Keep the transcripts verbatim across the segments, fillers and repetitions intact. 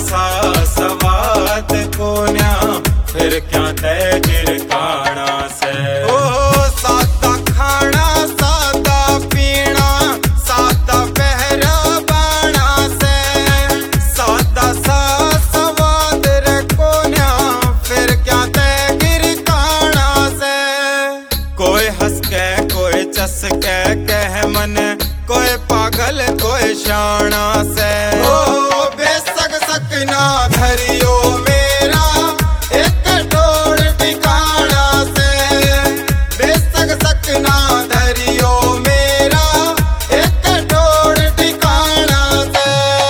सा सवाद कोन्या फिर क्या तय गिरकाना से। ओ सादा खाना सादा पीना सादा पहरा बाना से, सादा सा सवाद रे कोन्या फिर क्या तय गिरकाना से। कोई हंस के कोई चस के कह मन, कोई पागल कोई शाना से। ओ बेसक सकना धरियो मेरा एक ठोर ठिकाना से, बेसक सकना धरियो मेरा एक ठोर ठिकाना से।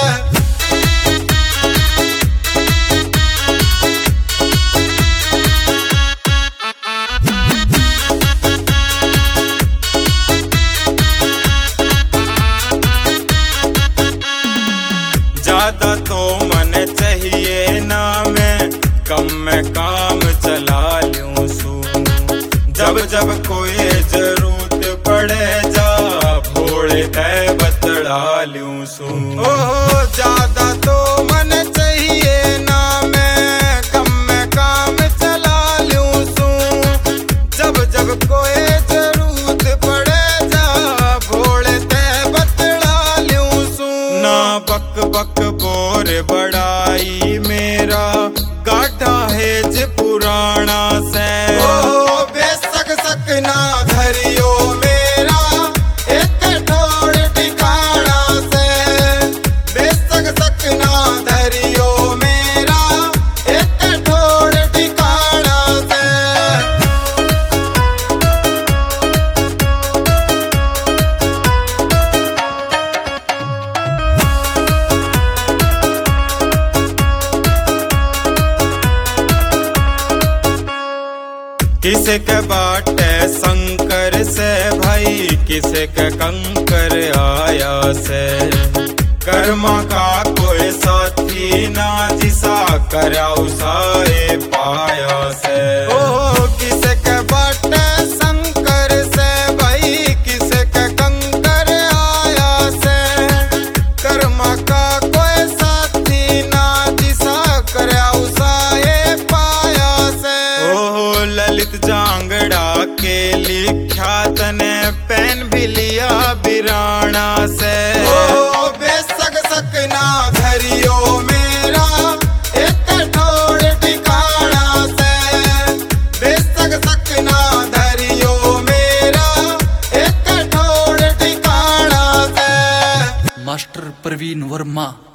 ज्यादा तो मन चाहिए ना मैं, कम में काम चला लूं सू। जब जब कोई जरूरत पड़े जा भोले तय बतड़ा लूं सू। ओह ज्यादा तो मन चाहिए ना मैं, कम में काम चला लूं सू। जब जब कोई जरूरत पड़े जा भोले तय बतड़ा लूं सू। ना बक बक बोर बड़ाई मेरा गाढ़ा है ज पुराना से। ओ बेसक सकना धरियो मेरा एक ठोर ठिकाना से, बेसक सकना धरियो मेरा एक ठोर ठिकाना से। किसे के बाटे शंकर से भाई, किसे के कंकर आया से। कर्मा का कोई साथी ना जिसा कराऊ साए पाया से। ओ किसे के बाटे शंकर से भाई, किसे के कंकर आया से। कर्मा का कोई साथी ना जिसा कराऊ साए पाया से। ओ ललित जांगड़ा के लिखा तने पेन भी लिया बिराना से। ओ बेसक सकना धरियो मेरा एक ठोर ठिकाना से, बेसक सकना धरियो मेरा एक ठोर ठिकाना से। मास्टर प्रवीण वर्मा।